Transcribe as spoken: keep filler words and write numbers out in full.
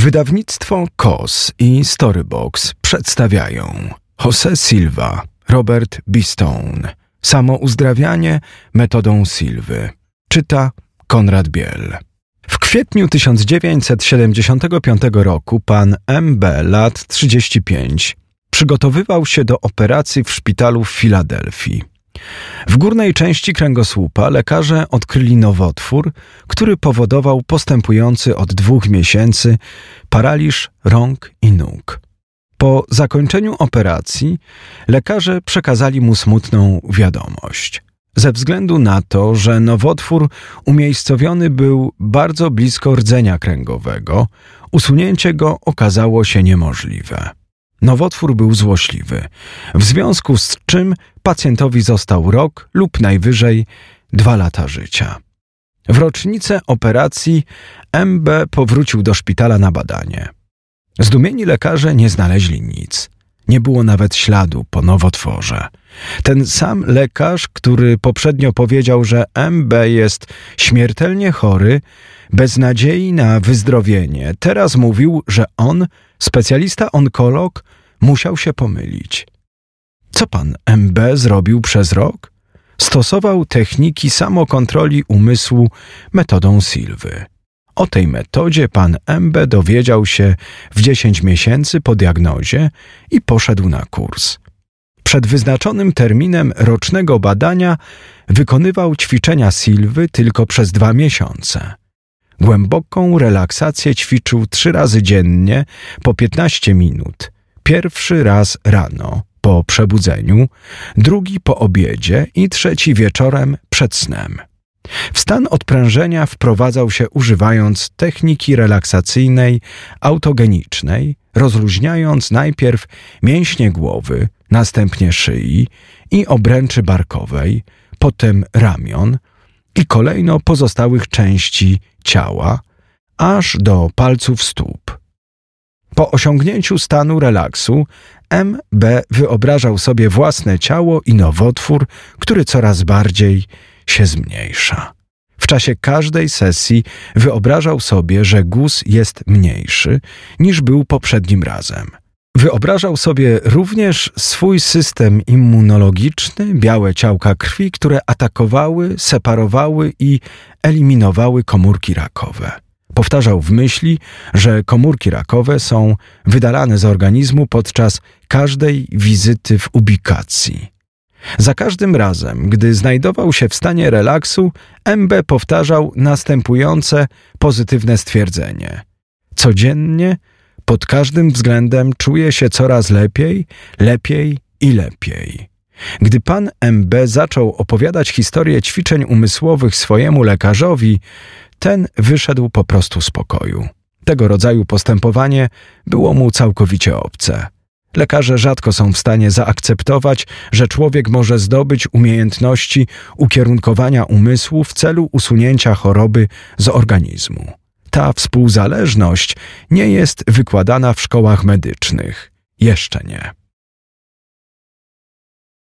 Wydawnictwo K O S i Storybox przedstawiają José Silva, Robert B. Stone. Samouzdrawianie metodą Silwy. Czyta Konrad Biel. W kwietniu tysiąc dziewięćset siedemdziesiątego piątego roku pan M B, lat trzydzieści pięć, przygotowywał się do operacji w szpitalu w Filadelfii. W górnej części kręgosłupa lekarze odkryli nowotwór, który powodował postępujący od dwóch miesięcy paraliż rąk i nóg. Po zakończeniu operacji lekarze przekazali mu smutną wiadomość. Ze względu na to, że nowotwór umiejscowiony był bardzo blisko rdzenia kręgowego, usunięcie go okazało się niemożliwe. Nowotwór był złośliwy, w związku z czym pacjentowi został rok lub najwyżej dwa lata życia. W rocznicę operacji M B powrócił do szpitala na badanie. Zdumieni lekarze nie znaleźli nic. Nie było nawet śladu po nowotworze. Ten sam lekarz, który poprzednio powiedział, że M B jest śmiertelnie chory, bez nadziei na wyzdrowienie, teraz mówił, że on, specjalista onkolog, musiał się pomylić. Co pan M B zrobił przez rok? Stosował techniki samokontroli umysłu metodą Silwy. O tej metodzie pan M B dowiedział się w dziesięć miesięcy po diagnozie i poszedł na kurs. Przed wyznaczonym terminem rocznego badania wykonywał ćwiczenia Silwy tylko przez dwa miesiące. Głęboką relaksację ćwiczył trzy razy dziennie po piętnaście minut. Pierwszy raz rano po przebudzeniu, drugi po obiedzie i trzeci wieczorem przed snem. W stan odprężenia wprowadzał się używając techniki relaksacyjnej autogenicznej, rozluźniając najpierw mięśnie głowy, następnie szyi i obręczy barkowej, potem ramion i kolejno pozostałych części ciała, aż do palców stóp. Po osiągnięciu stanu relaksu M B wyobrażał sobie własne ciało i nowotwór, który coraz bardziej się zmniejsza. W czasie każdej sesji wyobrażał sobie, że guz jest mniejszy niż był poprzednim razem. Wyobrażał sobie również swój system immunologiczny, białe ciałka krwi, które atakowały, separowały i eliminowały komórki rakowe. Powtarzał w myśli, że komórki rakowe są wydalane z organizmu podczas każdej wizyty w ubikacji. Za każdym razem, gdy znajdował się w stanie relaksu, M B powtarzał następujące pozytywne stwierdzenie. Codziennie, pod każdym względem czuję się coraz lepiej, lepiej i lepiej. Gdy pan M B zaczął opowiadać historię ćwiczeń umysłowych swojemu lekarzowi, ten wyszedł po prostu z pokoju. Tego rodzaju postępowanie było mu całkowicie obce. Lekarze rzadko są w stanie zaakceptować, że człowiek może zdobyć umiejętności ukierunkowania umysłu w celu usunięcia choroby z organizmu. Ta współzależność nie jest wykładana w szkołach medycznych. Jeszcze nie.